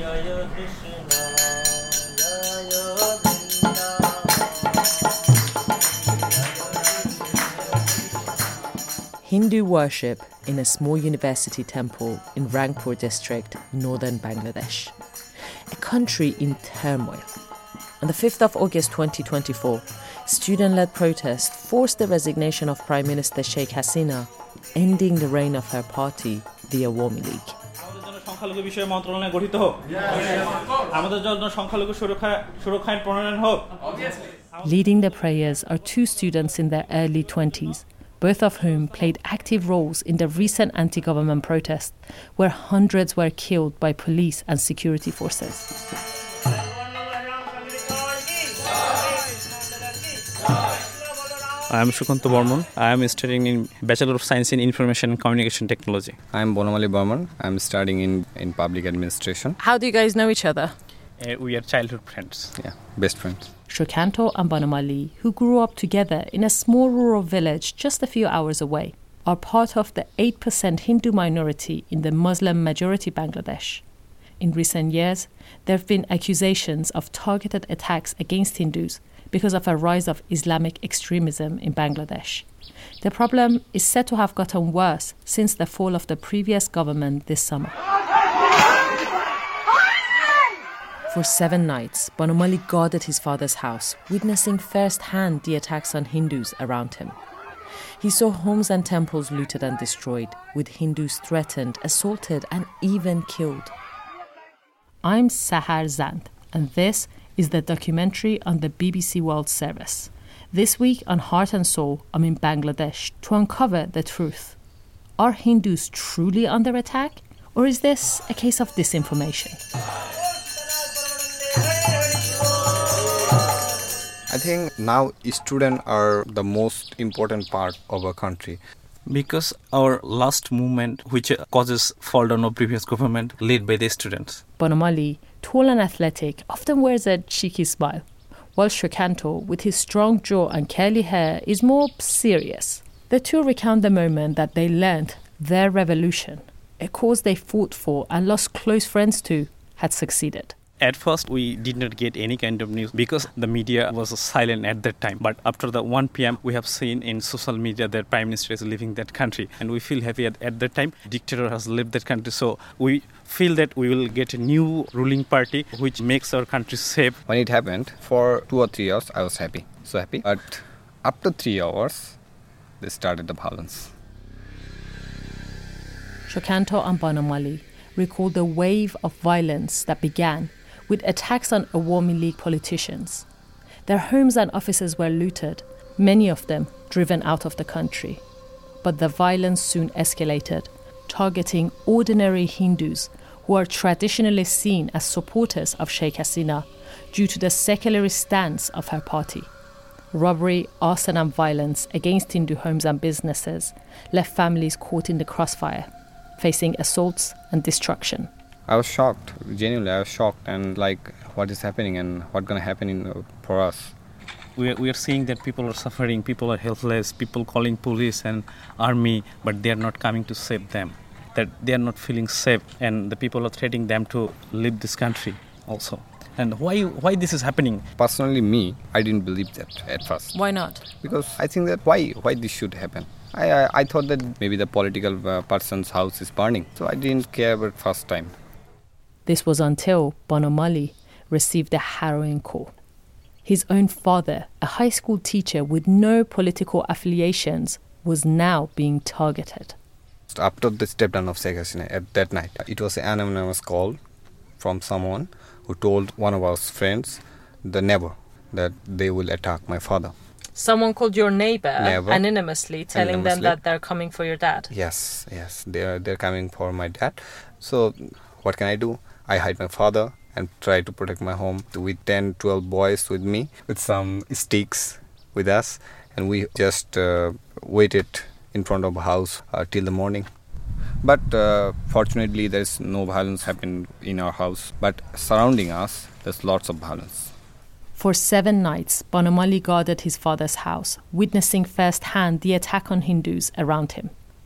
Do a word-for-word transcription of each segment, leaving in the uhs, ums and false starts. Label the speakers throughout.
Speaker 1: Hindu worship in a small university temple in Rangpur district, northern Bangladesh. A country in turmoil. On the fifth of August twenty twenty-four, student-led protests forced the resignation of Prime Minister Sheikh Hasina, ending the reign of her party, the Awami League. Leading the prayers are two students in their early twenties, both of whom played active roles in the recent anti-government protests, where hundreds were killed by police and security forces.
Speaker 2: I am Shukanto Burman. I am studying in Bachelor of Science in Information and Communication Technology.
Speaker 3: I am Bonamali Burman. I am studying in, in Public Administration.
Speaker 1: How do you guys know each other?
Speaker 2: Uh, we are childhood friends.
Speaker 3: Yeah, best friends.
Speaker 1: Shukanto and Bonamali, who grew up together in a small rural village just a few hours away, are part of the eight percent Hindu minority in the Muslim-majority Bangladesh. In recent years, there have been accusations of targeted attacks against Hindus because of a rise of Islamic extremism in Bangladesh. The problem is said to have gotten worse since the fall of the previous government this summer. For seven nights, Bonamali guarded his father's house, witnessing firsthand the attacks on Hindus around him. He saw homes and temples looted and destroyed, with Hindus threatened, assaulted, and even killed. I'm Sahar Zand, and this is the documentary on the B B C World Service. This week on Heart and Soul, I'm in Bangladesh to uncover the truth. Are Hindus truly under attack, or is this a case of disinformation?
Speaker 3: I think now students are the most important part of our country.
Speaker 2: Because our last movement, which causes fall down of previous government, led by the students.
Speaker 1: Bonamali, tall and athletic, often wears a cheeky smile, while Shukanto, with his strong jaw and curly hair, is more serious. The two recount the moment that they learned their revolution, a cause they fought for and lost close friends to, had succeeded.
Speaker 2: At first, we did not get any kind of news because the media was silent at that time. But after the one p.m., we have seen in social media that Prime Minister is leaving that country. And we feel happy at, at that time. Dictator has left that country. So we feel that we will get a new ruling party which makes our country safe.
Speaker 3: When it happened, for two or three hours, I was happy. So happy. But after three hours, they started the violence.
Speaker 1: Shukanto and Bonamali recall the wave of violence that began with attacks on Awami League politicians. Their homes and offices were looted, many of them driven out of the country. But the violence soon escalated, targeting ordinary Hindus who are traditionally seen as supporters of Sheikh Hasina due to the secularist stance of her party. Robbery, arson and violence against Hindu homes and businesses left families caught in the crossfire, facing assaults and destruction.
Speaker 3: I was shocked, genuinely I was shocked, and like, what is happening and what's going to happen in, uh, for us.
Speaker 2: We are, we are seeing that people are suffering, people are helpless, people calling police and army, but they are not coming to save them. That they are not feeling safe, and the people are threatening them to leave this country also. And why why this is happening?
Speaker 3: Personally, me, I didn't believe that at first.
Speaker 1: Why not?
Speaker 3: Because I think that why why this should happen. I I, I thought that maybe the political uh, person's house is burning, so I didn't care about first time.
Speaker 1: This was until Bonamali received a harrowing call. His own father, a high school teacher with no political affiliations, was now being targeted.
Speaker 3: After the step down of Sheikh Hasina at that night, it was an anonymous call from someone who told one of our friends, the neighbor, that they will attack my father.
Speaker 1: Someone called your neighbor
Speaker 3: Neighbor,
Speaker 1: anonymously, telling
Speaker 3: anonymously.
Speaker 1: them that they're coming for your dad?
Speaker 3: Yes, yes, they're, they're coming for my dad. So what can I do? I hide my father and try to protect my home with ten, twelve boys with me, with some sticks with us. And we just uh, waited in front of a house uh, till the morning. But uh, fortunately, there's no violence happened in our house. But surrounding us, there's lots of violence.
Speaker 1: For seven nights, Bonamali guarded his father's house, witnessing firsthand the attack on Hindus around him.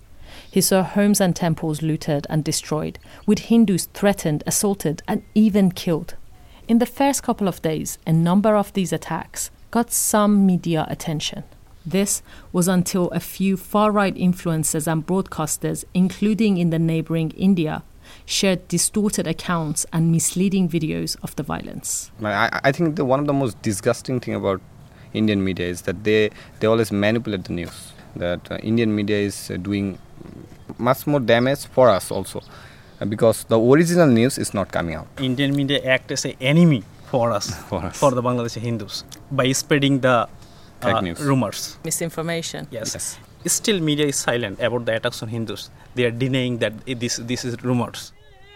Speaker 1: He saw homes and temples looted and destroyed, with Hindus threatened, assaulted, and even killed. In the first couple of days, a number of these attacks got some media attention. This was until a few far-right influencers and broadcasters, including in the neighboring India, shared distorted accounts and misleading videos of the violence.
Speaker 3: I, I think the, one of the most disgusting thing about Indian media is that they, they always manipulate the news. That uh, Indian media is uh, doing much more damage for us also, uh, because the original news is not coming out.
Speaker 2: Indian media act as an enemy for us,
Speaker 3: for us,
Speaker 2: for the Bangladeshi Hindus, by spreading the
Speaker 3: Fake
Speaker 2: uh,
Speaker 3: news.
Speaker 1: rumors. Misinformation.
Speaker 2: Yes.
Speaker 3: Yes.
Speaker 2: Still media is silent about the attacks on Hindus. They are denying that it, this, this is rumors.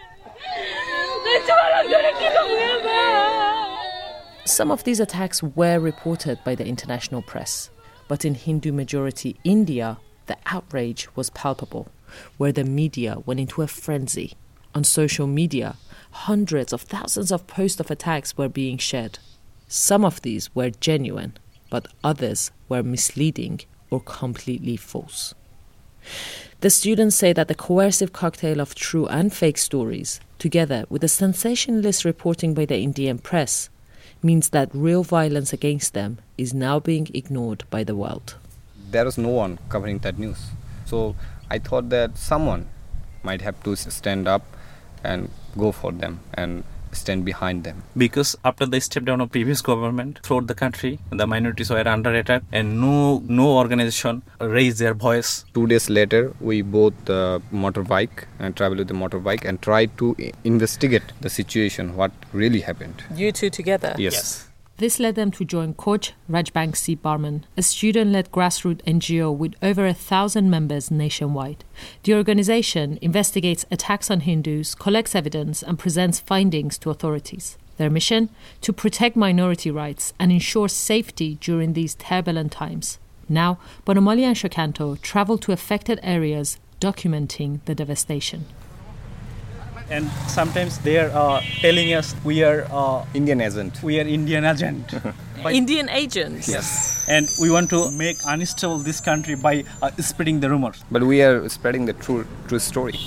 Speaker 1: Some of these attacks were reported by the international press, but in Hindu-majority India, the outrage was palpable, where the media went into a frenzy. On social media, hundreds of thousands of posts of attacks were being shared. Some of these were genuine, but others were misleading or completely false. The students say that the coercive cocktail of true and fake stories, together with the sensationalist reporting by the Indian press, means that real violence against them is now being ignored by the world.
Speaker 3: There was no one covering that news. So I thought that someone might have to stand up and go for them and stand behind them.
Speaker 2: Because after the step down of previous government throughout the country, the minorities were under attack and no no organization raised their voice.
Speaker 3: Two days later, we bought the motorbike and traveled with the motorbike and tried to investigate the situation, what really happened.
Speaker 1: You two together?
Speaker 3: Yes.
Speaker 2: Yes.
Speaker 1: This led them to join Coach Rajbangsi Barman, a student-led grassroots N G O with over a thousand members nationwide. The organization investigates attacks on Hindus, collects evidence, and presents findings to authorities. Their mission? To protect minority rights and ensure safety during these turbulent times. Now, Banamali and Shokanto travel to affected areas, documenting the devastation.
Speaker 2: And sometimes they are uh, telling us we are uh,
Speaker 3: Indian agent.
Speaker 2: we are Indian agent. By-
Speaker 1: Indian agents?
Speaker 2: Yes. And we want to make unstable this country by uh, spreading the rumors.
Speaker 3: But we are spreading the true true story.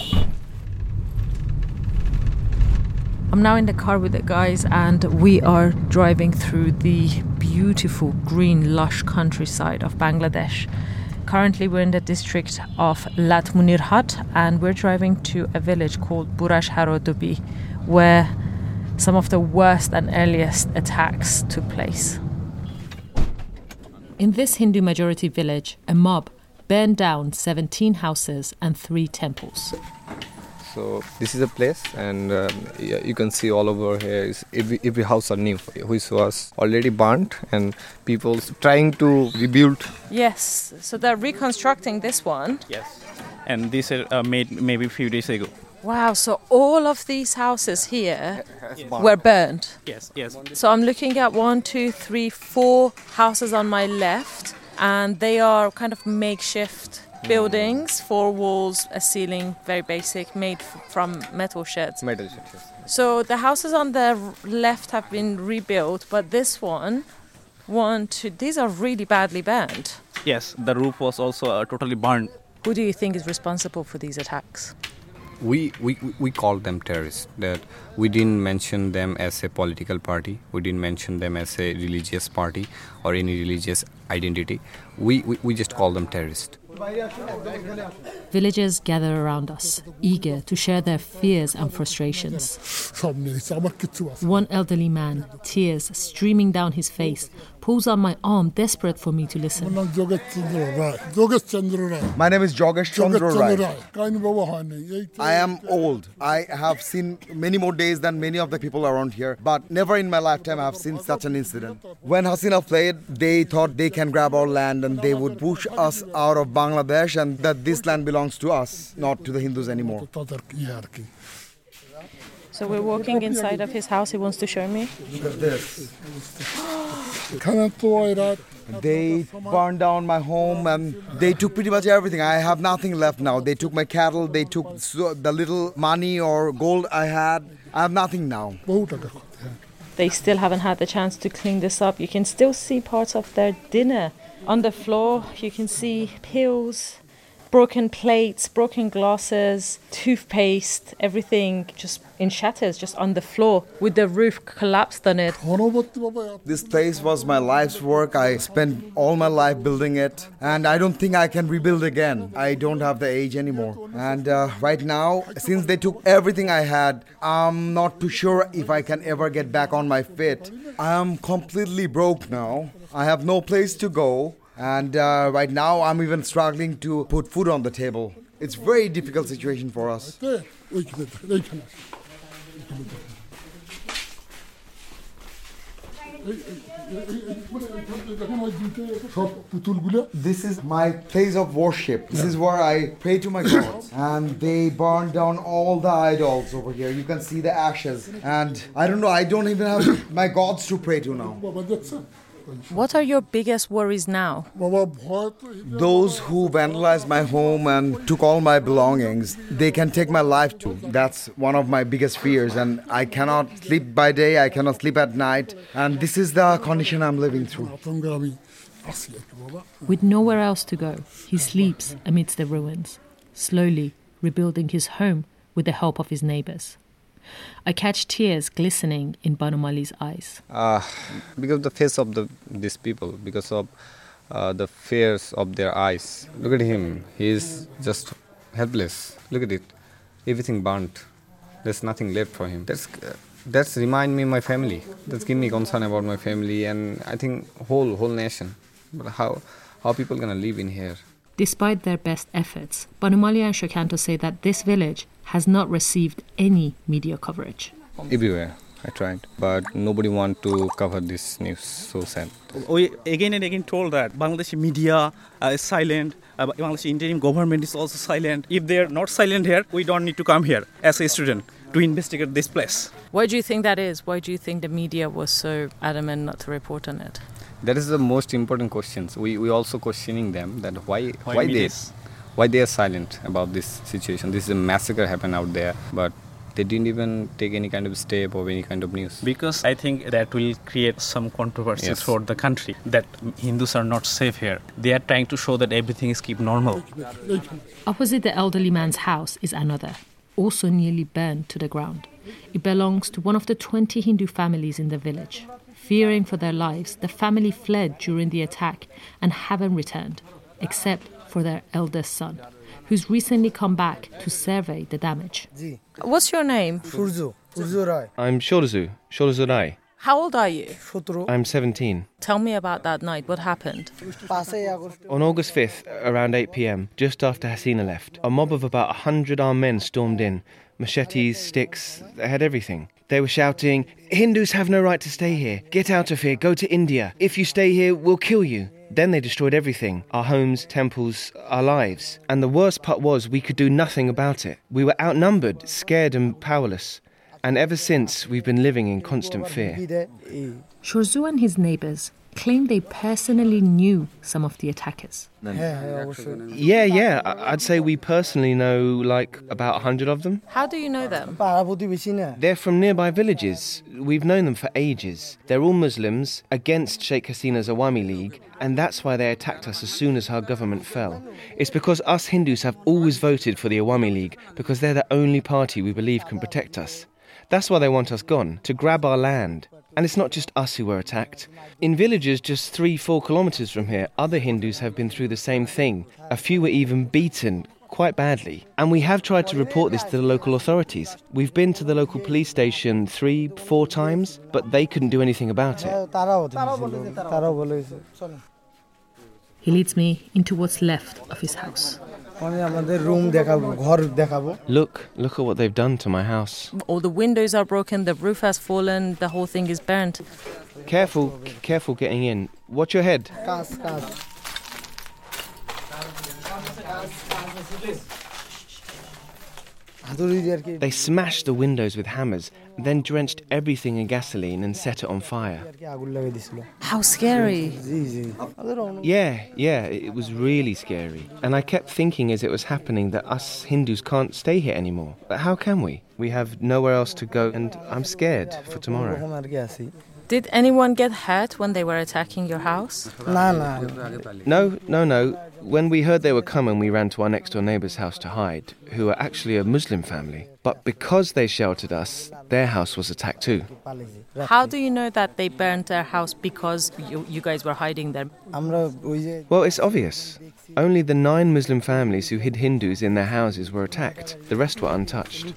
Speaker 1: I'm now in the car with the guys and we are driving through the beautiful green lush countryside of Bangladesh. Currently we're in the district of Latmunirhat and we're driving to a village called Burash Harodubi where some of the worst and earliest attacks took place. In this Hindu majority village, a mob burned down seventeen houses and three temples.
Speaker 3: So this is a place, and um, yeah, you can see all over here is every, every house are new, which was already burnt, and people trying to rebuild.
Speaker 1: Yes, so they're reconstructing this one.
Speaker 2: Yes. And these are uh, made maybe a few days ago.
Speaker 1: Wow, so all of these houses here were burned.
Speaker 2: Yes, yes.
Speaker 1: So I'm looking at one, two, three, four houses on my left, and they are kind of makeshift buildings, four walls, a ceiling, very basic, made f- from metal sheds.
Speaker 3: Metal sheds, yes.
Speaker 1: So the houses on the r- left have been rebuilt, but this one, one, two, these are really badly burned.
Speaker 2: Yes, the roof was also uh, totally burned.
Speaker 1: Who do you think is responsible for these attacks?
Speaker 3: We, we we called them terrorists. That we didn't mention them as a political party. We didn't mention them as a religious party or any religious identity. We we, we just call them terrorists.
Speaker 1: Villagers gather around us, eager to share their fears and frustrations. One elderly man, tears streaming down his face, pulls on my arm, desperate for me to listen.
Speaker 4: My name is Jogesh Chandra Rai. I am old. I have seen many more days than many of the people around here, but never in my lifetime I have seen such an incident. When Hasina fled, they thought they can grab our land and they would push us out of Bangladesh, and that this land belongs to us, not to the Hindus anymore.
Speaker 1: So we're walking inside of his house. He wants to show me.
Speaker 4: They burned down my home and they took pretty much everything. I have nothing left now. They took my cattle, they took the little money or gold I had. I have nothing now.
Speaker 1: They still haven't had the chance to clean this up. You can still see parts of their dinner on the floor. You can see pills, broken plates, broken glasses, toothpaste, everything just in shatters, just on the floor with the roof collapsed on it.
Speaker 4: This place was my life's work. I spent all my life building it, and I don't think I can rebuild again. I don't have the age anymore. And uh, right now, since they took everything I had, I'm not too sure if I can ever get back on my feet. I am completely broke now. I have no place to go. And uh, right now, I'm even struggling to put food on the table. It's a very difficult situation for us. This is my place of worship. This is where I pray to my gods. And they burned down all the idols over here. You can see the ashes. And I don't know, I don't even have my gods to pray to now.
Speaker 1: What are your biggest worries now?
Speaker 4: Those who vandalized my home and took all my belongings, they can take my life too. That's one of my biggest fears, and I cannot sleep by day, I cannot sleep at night, and this is the condition I'm living through.
Speaker 1: With nowhere else to go, he sleeps amidst the ruins, slowly rebuilding his home with the help of his neighbors. I catch tears glistening in Banu Mali's eyes.
Speaker 3: Uh, because of the face of the these people, because of uh, the fears of their eyes. Look at him. He is just helpless. Look at it. Everything burnt. There's nothing left for him. That's uh, that's remind me of my family. That's give me concern about my family, and I think whole whole nation. But how how people gonna live in here?
Speaker 1: Despite their best efforts, Banu Mali and Shokanto say that this village has not received any media coverage.
Speaker 3: Everywhere I tried, but nobody want to cover this news. So sad.
Speaker 2: We again and again told that Bangladeshi media uh, is silent, uh, Bangladeshi interim government is also silent. If they are not silent here, we don't need to come here as a student to investigate this place.
Speaker 1: Why do you think that is? Why do you think the media was so adamant not to report on it?
Speaker 3: That is the most important questions. We we also questioning them that why
Speaker 2: why,
Speaker 3: why they why they are silent about this situation. This is a massacre happened out there, but they didn't even take any kind of step or any kind of news.
Speaker 2: Because I think that will create some controversy yes. throughout the country, that Hindus are not safe here. They are trying to show that everything is keep normal.
Speaker 1: Opposite the elderly man's house is another, also nearly burned to the ground. It belongs to one of the twenty Hindu families in the village. Fearing for their lives, the family fled during the attack and haven't returned, except for their eldest son, who's recently come back to survey the damage. What's your name?
Speaker 5: Furzu. Furzu Rai.
Speaker 6: I'm Shoruzu. Shoruzu Rai.
Speaker 1: How old are you?
Speaker 6: I'm seventeen.
Speaker 1: Tell me about that night. What happened?
Speaker 6: On August fifth, around eight p.m, just after Hasina left, a mob of about one hundred armed men stormed in. Machetes, sticks, they had everything. They were shouting, "Hindus have no right to stay here. Get out of here, go to India. If you stay here, we'll kill you." Then they destroyed everything, our homes, temples, our lives. And the worst part was we could do nothing about it. We were outnumbered, scared and powerless. And ever since, we've been living in constant fear.
Speaker 1: Shorzu and his neighbours claim they personally knew some of the attackers.
Speaker 6: Yeah, yeah, I'd say we personally know like about a hundred of them.
Speaker 1: How do you know them?
Speaker 6: They're from nearby villages. We've known them for ages. They're all Muslims against Sheikh Hasina's Awami League, and that's why they attacked us as soon as her government fell. It's because us Hindus have always voted for the Awami League because they're the only party we believe can protect us. That's why they want us gone, to grab our land. And it's not just us who were attacked. In villages just three, four kilometres from here, other Hindus have been through the same thing. A few were even beaten quite badly. And we have tried to report this to the local authorities. We've been to the local police station three, four times, but they couldn't do anything about it.
Speaker 1: He leads me into what's left of his house.
Speaker 6: Look, look at what they've done to my house.
Speaker 1: All the windows are broken, the roof has fallen, the whole thing is burnt.
Speaker 6: Careful, careful getting in. Watch your head. They smashed the windows with hammers, then drenched everything in gasoline and set it on fire.
Speaker 1: How scary.
Speaker 6: Yeah, yeah, it was really scary. And I kept thinking as it was happening that us Hindus can't stay here anymore. But how can we? We have nowhere else to go, and I'm scared for tomorrow.
Speaker 1: Did anyone get hurt when they were attacking your house?
Speaker 6: No, no, no. When we heard they were coming, we ran to our next-door neighbour's house to hide, who are actually a Muslim family. But because they sheltered us, their house was attacked too.
Speaker 1: How do you know that they burned their house because you, you guys were hiding there?
Speaker 6: Well, it's obvious. Only the nine Muslim families who hid Hindus in their houses were attacked. The rest were untouched.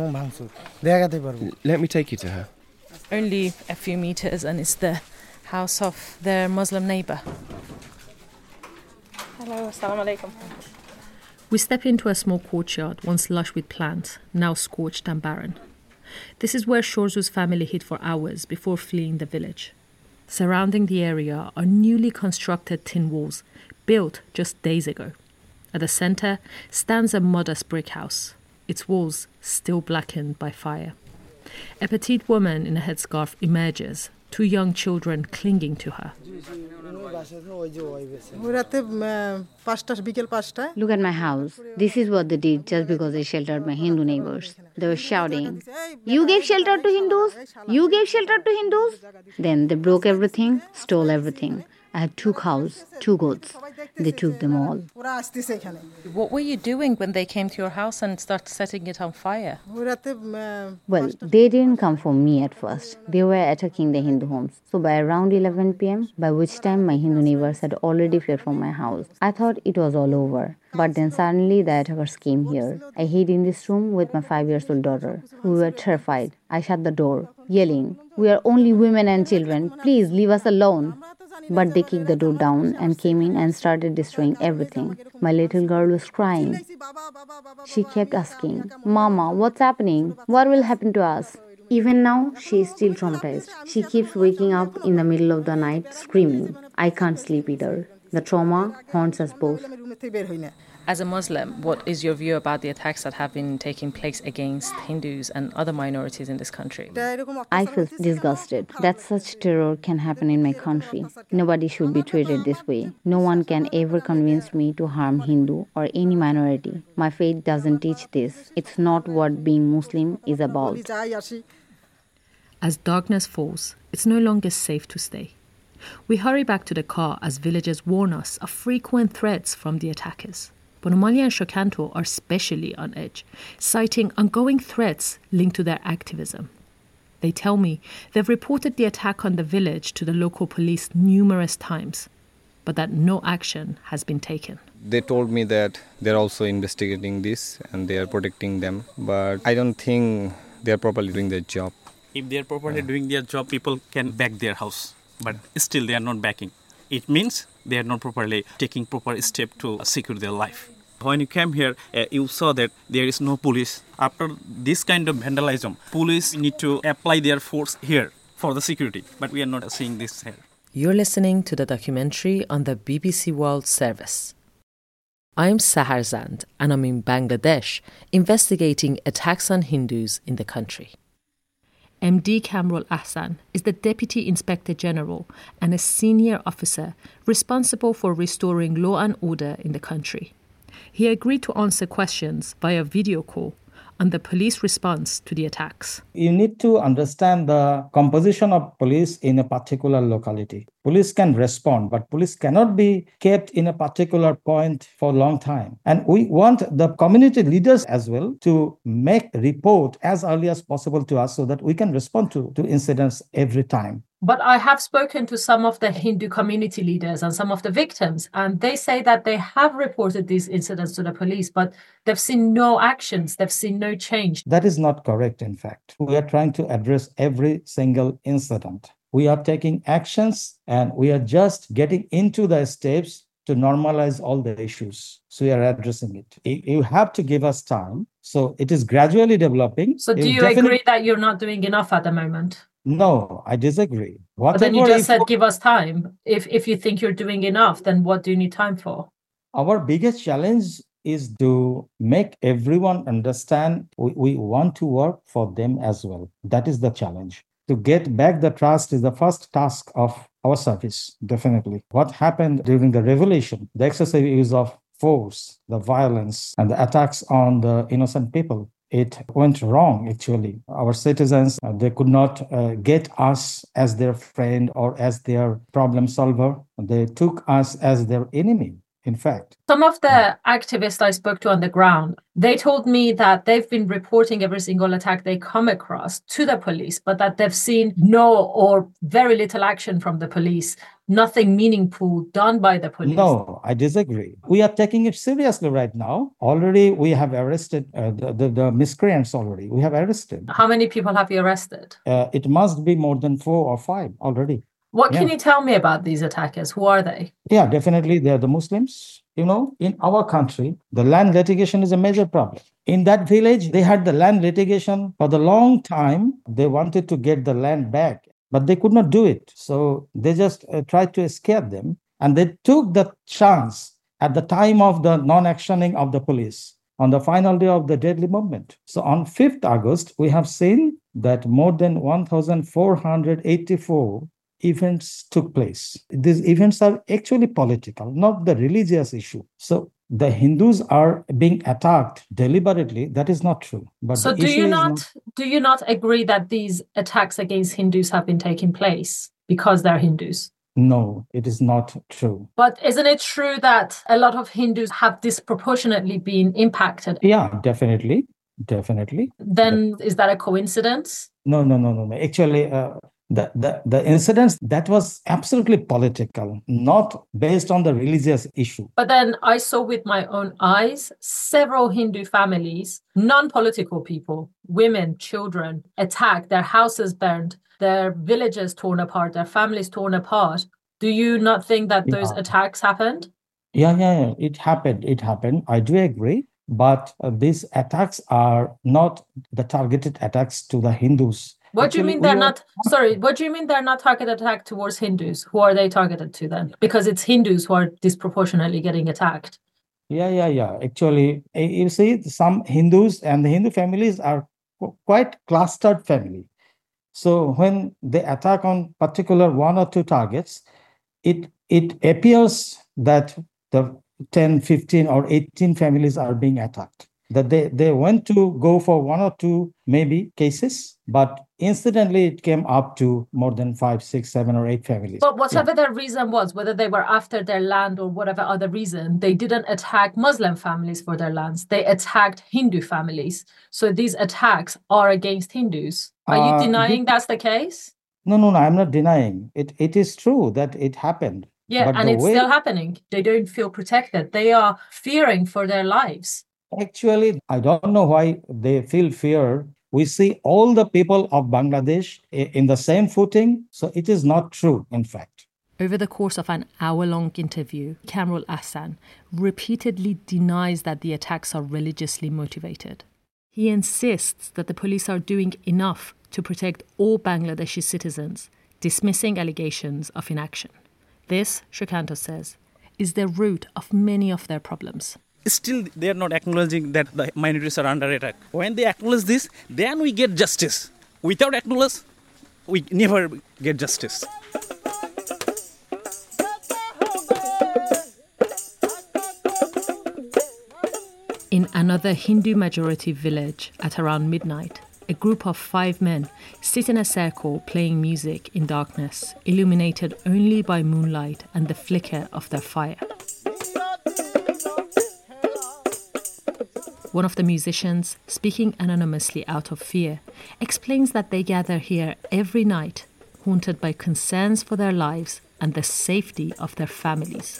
Speaker 6: Let me take you to her.
Speaker 1: Only a few meters and it's the house of their Muslim neighbour. Hello, assalamu alaikum. We step into a small courtyard, once lush with plants, now scorched and barren. This is where Shorzu's family hid for hours before fleeing the village. Surrounding the area are newly constructed tin walls, built just days ago. At the centre stands a modest brick house, its walls still blackened by fire. A petite woman in a headscarf emerges, two young children clinging to her.
Speaker 5: Look at my house. This is what they did just because they sheltered my Hindu neighbors. They were shouting, "You gave shelter to Hindus? You gave shelter to Hindus?" Then they broke everything, stole everything. I had two cows, two goats. They took them all.
Speaker 1: What were you doing when they came to your house and started setting it on fire?
Speaker 5: Well, they didn't come for me at first. They were attacking the Hindu homes. So by around eleven p.m., by which time my Hindu neighbors had already fled from my house, I thought it was all over. But then suddenly the attackers came here. I hid in this room with my five-year-old daughter. We were terrified. I shut the door, yelling, "We are only women and children. Please leave us alone." But they kicked the door down and came in and started destroying everything. My little girl was crying. She kept asking, "Mama, what's happening? What will happen to us?" Even now, she is still traumatized. She keeps waking up in the middle of the night screaming. I can't sleep either. The trauma haunts us both.
Speaker 1: As a Muslim, what is your view about the attacks that have been taking place against Hindus and other minorities in this country?
Speaker 5: I feel disgusted that such terror can happen in my country. Nobody should be treated this way. No one can ever convince me to harm Hindu or any minority. My faith doesn't teach this. It's not what being Muslim is about.
Speaker 1: As darkness falls, it's no longer safe to stay. We hurry back to the car as villagers warn us of frequent threats from the attackers. Bonomali and Shokanto are especially on edge, citing ongoing threats linked to their activism. They tell me they've reported the attack on the village to the local police numerous times, but that no action has been taken.
Speaker 3: They told me that they're also investigating this and they are protecting them, but I don't think they're properly doing their job.
Speaker 2: If they're properly yeah. doing their job, people can back their house, but still they are not backing. It means they are not properly taking proper step to secure their life. When you came here, uh, you saw that there is no police. After this kind of vandalism, police need to apply their force here for the security. But we are not seeing this here.
Speaker 1: You're listening to the documentary on the B B C World Service. I'm Sahar Zand, and I'm in Bangladesh, investigating attacks on Hindus in the country. M D Kamrul Ahsan is the Deputy Inspector General and a senior officer responsible for restoring law and order in the country. He agreed to answer questions via video call on the police response to the attacks.
Speaker 7: You need to understand the composition of police in a particular locality. Police can respond, but police cannot be kept in a particular point for a long time. And we want the community leaders as well to make report as early as possible to us so that we can respond to, to incidents every time.
Speaker 1: But I have spoken to some of the Hindu community leaders and some of the victims, and they say that they have reported these incidents to the police, but they've seen no actions, they've seen no change.
Speaker 7: That is not correct, in fact. We are trying to address every single incident. We are taking actions, and we are just getting into the steps to normalize all the issues. So we are addressing it. You have to give us time. So it is gradually developing.
Speaker 1: So do you, you agree that you're not doing enough at the moment?
Speaker 7: No, I disagree.
Speaker 1: But then you just said, give us time. If if you think you're doing enough, then what do you need time for?
Speaker 7: Our biggest challenge is to make everyone understand we, we want to work for them as well. That is the challenge. To get back the trust is the first task of our service, definitely. What happened during the revolution, the excessive use of force, the violence, and the attacks on the innocent people, it went wrong, actually. Our citizens, uh, they could not uh, get us as their friend or as their problem solver. They took us as their enemy, in fact.
Speaker 1: Some of the activists I spoke to on the ground, they told me that they've been reporting every single attack they come across to the police, but that they've seen no or very little action from the police, nothing meaningful done by the police.
Speaker 7: No, I disagree. We are taking it seriously right now. Already, we have arrested uh, the, the, the miscreants already. We have arrested.
Speaker 1: How many people have you arrested?
Speaker 7: Uh, it must be more than four or five already.
Speaker 1: What
Speaker 7: yeah.
Speaker 1: can you tell me about these attackers? Who are they?
Speaker 7: Yeah, definitely. They're the Muslims. You know, in our country, the land litigation is a major problem. In that village, they had the land litigation for the long time. They wanted to get the land back, but they could not do it. So they just uh, tried to scare them. And they took the chance at the time of the non-actioning of the police on the final day of the deadly movement. So on fifth August, we have seen that more than one thousand four hundred eighty-four events took place. These events are actually political, not the religious issue. So the Hindus are being attacked deliberately. That is not true. But
Speaker 1: so do you not, not do you not agree that these attacks against Hindus have been taking place because they're Hindus?
Speaker 7: No, it is not true.
Speaker 1: But isn't it true that a lot of Hindus have disproportionately been impacted?
Speaker 7: Yeah, definitely. Definitely.
Speaker 1: Then but, is that a coincidence?
Speaker 7: No, no, no, no, no. Actually, uh, The, the, the incidents, that was absolutely political, not based on the religious issue.
Speaker 1: But then I saw with my own eyes several Hindu families, non-political people, women, children, attacked, their houses burned, their villages torn apart, their families torn apart. Do you not think that those yeah. attacks happened?
Speaker 7: Yeah, yeah, yeah, it happened. It happened. I do agree. But uh, these attacks are not the targeted attacks to the Hindus.
Speaker 1: What do you mean they're not, sorry, what do you mean they're not targeted attack towards Hindus? Who are they targeted to then? Because it's Hindus who are disproportionately getting attacked.
Speaker 7: Yeah, yeah, yeah. Actually, you see, some Hindus and the Hindu families are quite clustered family. So when they attack on particular one or two targets, it, it appears that the ten, fifteen or eighteen families are being attacked. That they, they went to go for one or two maybe cases, but incidentally it came up to more than five, six, seven or eight families.
Speaker 1: But whatever
Speaker 7: yeah.
Speaker 1: their reason was, whether they were after their land or whatever other reason, they didn't attack Muslim families for their lands. They attacked Hindu families. So these attacks are against Hindus. Are uh, you denying the, that's the case?
Speaker 7: No, no, no, I'm not denying. It. It is true that it happened.
Speaker 1: Yeah,
Speaker 7: but
Speaker 1: and it's
Speaker 7: way...
Speaker 1: still happening. They don't feel protected. They are fearing for their lives.
Speaker 7: Actually, I don't know why they feel fear. We see all the people of Bangladesh in the same footing. So it is not true, in fact.
Speaker 1: Over the course of an hour-long interview, Kamrul Ahsan repeatedly denies that the attacks are religiously motivated. He insists that the police are doing enough to protect all Bangladeshi citizens, dismissing allegations of inaction. This, Shukanto says, is the root of many of their problems.
Speaker 2: Still, they are not acknowledging that the minorities are under attack. When they acknowledge this, then we get justice. Without acknowledge, we never get justice.
Speaker 1: In another Hindu-majority village at around midnight, a group of five men sit in a circle playing music in darkness, illuminated only by moonlight and the flicker of their fire. One of the musicians, speaking anonymously out of fear, explains that they gather here every night, haunted by concerns for their lives and the safety of their families.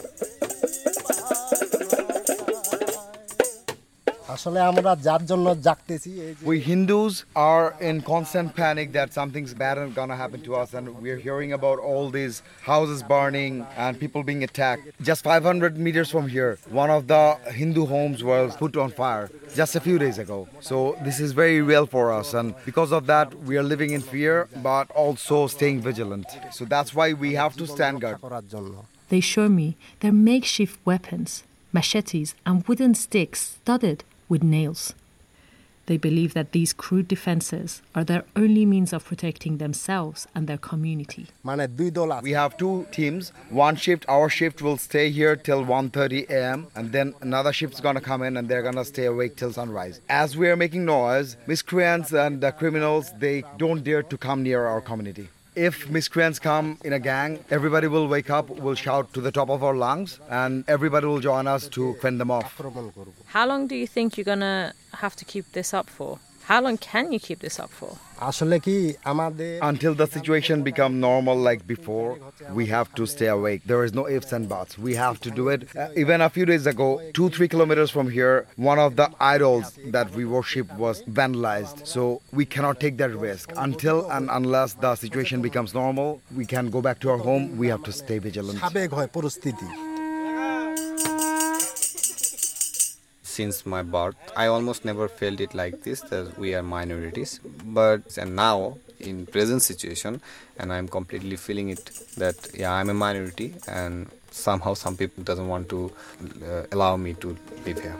Speaker 4: We Hindus are in constant panic that something's bad is gonna happen to us, and we're hearing about all these houses burning and people being attacked. Just five hundred meters from here, one of the Hindu homes was put on fire just a few days ago. So this is very real for us, and because of that, we are living in fear, but also staying vigilant. So that's why we have to stand guard.
Speaker 1: They show me their makeshift weapons, machetes and wooden sticks studded with nails. They believe that these crude defenses are their only means of protecting themselves and their community.
Speaker 4: We have two teams. One shift, our shift will stay here till one thirty a.m. and then another shift's gonna come in and they're gonna stay awake till sunrise. As we are making noise, miscreants and the criminals, they don't dare to come near our community. If miscreants come in a gang, everybody will wake up, will shout to the top of our lungs, and everybody will join us to fend them off.
Speaker 1: How long do you think you're going to have to keep this up for? How long can you keep this up for?
Speaker 4: Until the situation becomes normal like before, we have to stay awake. There is no ifs and buts. We have to do it. Uh, even a few days ago, two, three kilometers from here, one of the idols that we worship was vandalized. So we cannot take that risk. Until and unless the situation becomes normal, we can go back to our home. We have to stay vigilant.
Speaker 3: Since my birth, I almost never felt it like this, that we are minorities. But and now, in present situation, and I'm completely feeling it, that yeah, I'm a minority, and somehow some people doesn't want to uh, allow me to live here.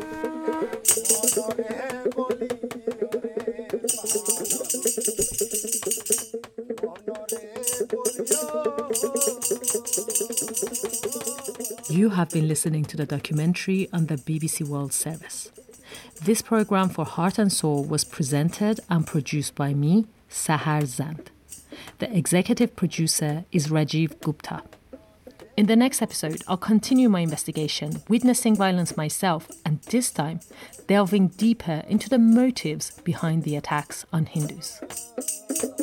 Speaker 1: You have been listening to the documentary on the B B C World Service. This program for Heart and Soul was presented and produced by me, Sahar Zand. The executive producer is Rajiv Gupta. In the next episode, I'll continue my investigation, witnessing violence myself, and this time, delving deeper into the motives behind the attacks on Hindus.